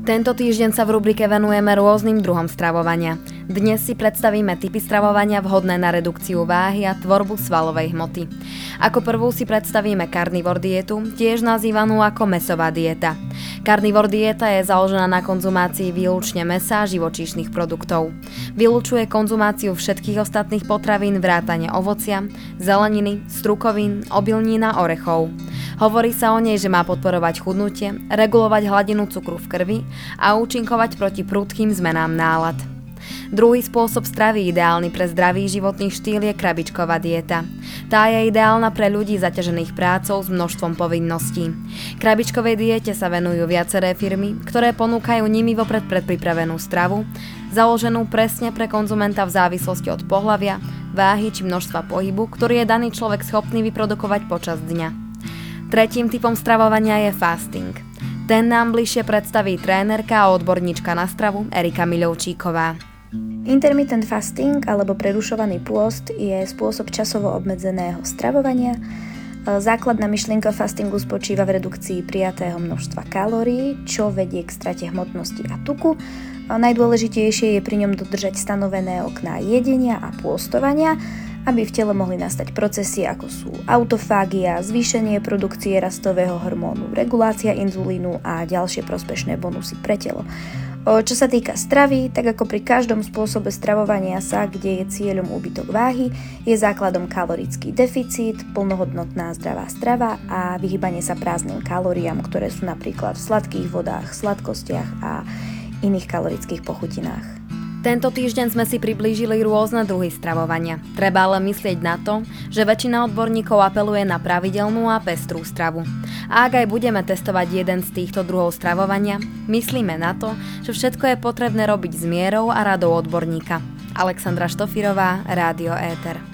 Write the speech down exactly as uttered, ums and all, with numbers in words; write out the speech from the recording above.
Tento týždeň sa v rubrike venujeme rôznym druhom stravovania. Dnes si predstavíme typy stravovania vhodné na redukciu váhy a tvorbu svalovej hmoty. Ako prvú si predstavíme carnivore dietu, tiež nazývanú ako mäsová dieta. Carnivore dieta je založená na konzumácii výlučne mäsa a živočíšnych produktov. Vylučuje konzumáciu všetkých ostatných potravín vrátane ovocia, zeleniny, strukovín, obilnín a orechov. Hovorí sa o nej, že má podporovať chudnutie, regulovať hladinu cukru v krvi a účinkovať proti prudkým zmenám nálad. Druhý spôsob stravy ideálny pre zdravý životný štýl je krabičková dieta. Tá je ideálna pre ľudí zaťažených prácou s množstvom povinností. Krabičkovej diete sa venujú viaceré firmy, ktoré ponúkajú nimi vopred predpripravenú stravu, založenú presne pre konzumenta v závislosti od pohlavia, váhy či množstva pohybu, ktorý je daný človek schopný vyprodukovať počas dňa. Tretím typom stravovania je fasting. Ten nám bližšie predstaví trénerka a odborníčka na stravu Erika Miľovčíková. Intermittent fasting alebo prerušovaný pôst je spôsob časovo obmedzeného stravovania. Základná myšlienka fastingu spočíva v redukcii prijatého množstva kalórií, čo vedie k strate hmotnosti a tuku. Najdôležitejšie je pri ňom dodržať stanovené okná jedenia a pôstovania, aby v tele mohli nastať procesy ako sú autofágia, zvýšenie produkcie rastového hormónu, regulácia inzulínu a ďalšie prospešné bonusy pre telo. Čo sa týka stravy, tak ako pri každom spôsobe stravovania sa, kde je cieľom úbytok váhy, je základom kalorický deficit, plnohodnotná zdravá strava a vyhýbanie sa prázdnym kalóriám, ktoré sú napríklad v sladkých vodách, sladkostiach a iných kalorických pochutinách. Tento týždeň sme si priblížili rôzne druhy stravovania. Treba ale myslieť na to, že väčšina odborníkov apeluje na pravidelnú a pestrú stravu. A ak aj budeme testovať jeden z týchto druhov stravovania, myslíme na to, že všetko je potrebné robiť s mierou a radou odborníka. Alexandra Štofírová, Rádio Éter.